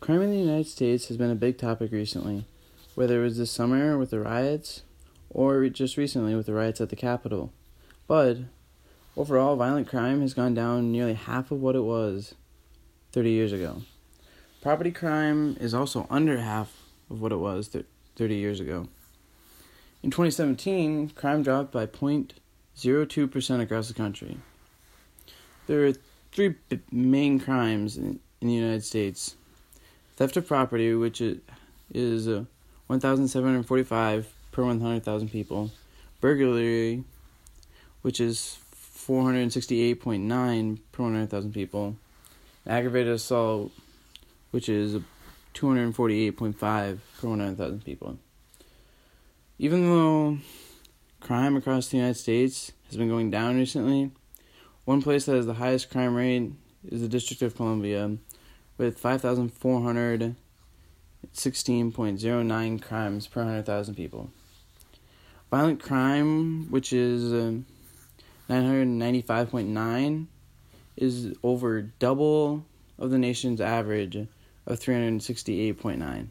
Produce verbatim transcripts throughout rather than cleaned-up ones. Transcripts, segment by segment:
Crime in the United States has been a big topic recently, whether it was this summer with the riots or just recently with the riots at the Capitol. But overall, violent crime has gone down nearly half of what it was thirty years ago. Property crime is also under half of what it was thirty years ago. In twenty seventeen, crime dropped by zero point zero two percent across the country. There are three main crimes in, in the United States. Theft of property, which is uh, one thousand seven hundred forty-five per one hundred thousand people. Burglary, which is four hundred sixty-eight point nine per one hundred thousand people. Aggravated assault, which is two hundred forty-eight point five per one hundred thousand people. Even though crime across the United States has been going down recently, one place that has the highest crime rate is the District of Columbia, with five thousand four hundred sixteen point zero nine crimes per one hundred thousand people. Violent crime, which is uh, nine hundred ninety-five point nine, is over double of the nation's average of three hundred sixty-eight point nine.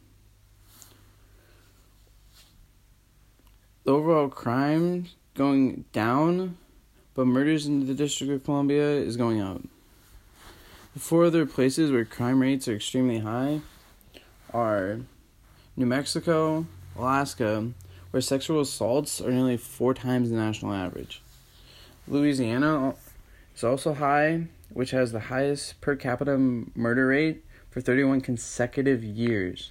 The overall crime going down, but murders in the District of Columbia is going up. The four other places where crime rates are extremely high are New Mexico, Alaska, where sexual assaults are nearly four times the national average. Louisiana is also high, which has the highest per capita murder rate for thirty-one consecutive years.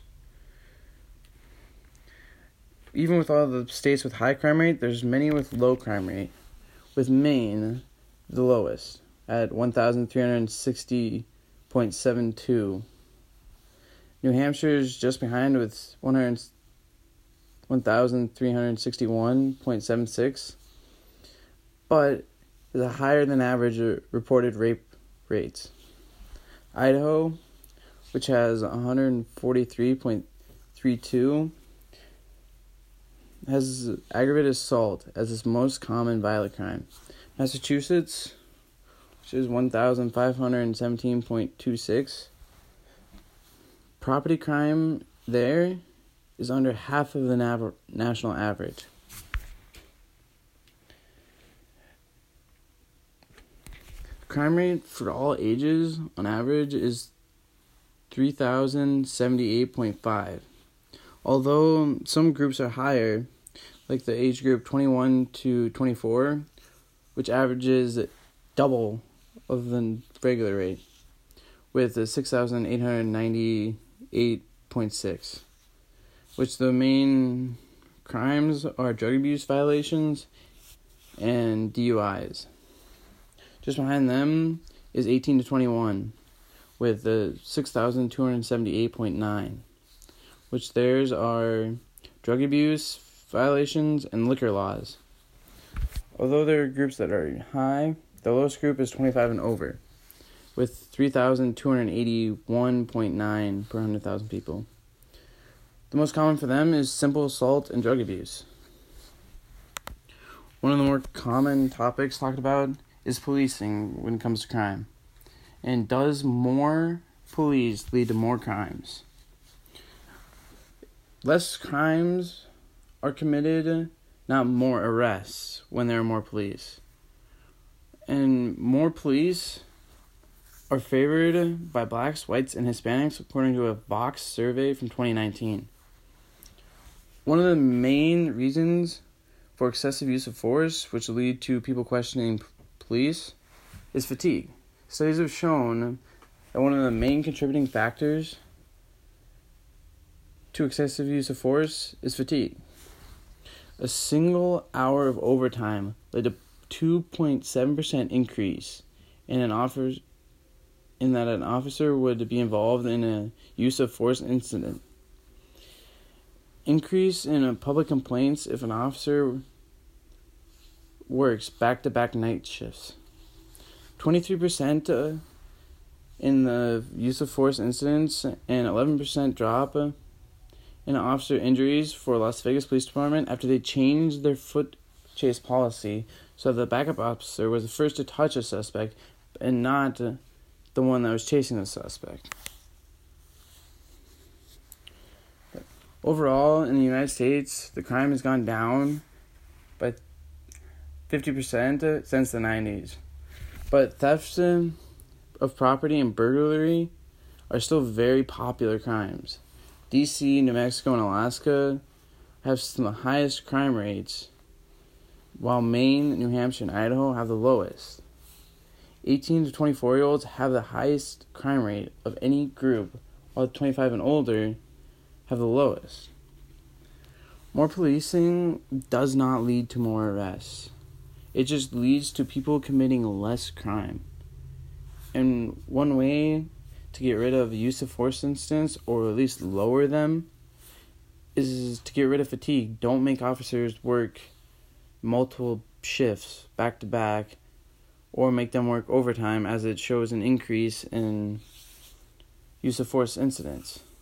Even with all the states with high crime rate, there's many with low crime rate, with Maine the lowest at one thousand three hundred sixty point seven two. New Hampshire is just behind with one thousand three hundred sixty-one point seven six, but is a higher than average reported rape rates. Idaho, which has one hundred forty-three point three two, has aggravated assault as its most common violent crime. Massachusetts, which is one thousand five hundred seventeen point two six. Property crime there is under half of the nav- national average. Crime rate for all ages, on average, is three thousand seventy-eight point five. Although some groups are higher, like the age group twenty-one to twenty-four, which averages double of the regular rate, with a six thousand eight hundred ninety-eight point six, which the main crimes are drug abuse violations and D U Is. Just behind them is eighteen to twenty-one, with the six thousand two hundred seventy-eight point nine, which theirs are drug abuse violations and liquor laws. Although there are groups that are high, the lowest group is twenty-five and over, with three thousand two hundred eighty-one point nine per one hundred thousand people. The most common for them is simple assault and drug abuse. One of the more common topics talked about is policing when it comes to crime. And does more police lead to more crimes? Less crimes are committed, not more arrests, when there are more police. And more police are favored by blacks, whites, and Hispanics, according to a Vox survey from twenty nineteen. One of the main reasons for excessive use of force, which lead to people questioning police, is fatigue. Studies have shown that one of the main contributing factors to excessive use of force is fatigue. A single hour of overtime led to two point seven percent increase in an officer in that an officer would be involved in a use of force incident. Increase in a public complaints if an officer works back-to-back night shifts. twenty-three percent uh, in the use of force incidents and eleven percent drop uh, in officer injuries for Las Vegas Police Department after they changed their foot chase policy so the backup officer was the first to touch a suspect and not uh, the one that was chasing the suspect. Overall, in the United States, the crime has gone down by fifty percent since the nineties. But thefts of property and burglary are still very popular crimes. D C, New Mexico, and Alaska have some of the highest crime rates, while Maine, New Hampshire, and Idaho have the lowest. eighteen to twenty-four-year-olds have the highest crime rate of any group, while twenty-five and older have the lowest. More policing does not lead to more arrests. It just leads to people committing less crime. And one way to get rid of use of force incidents, or at least lower them, is to get rid of fatigue. Don't make officers work multiple shifts back to back, or make them work overtime, as it shows an increase in use of force incidents.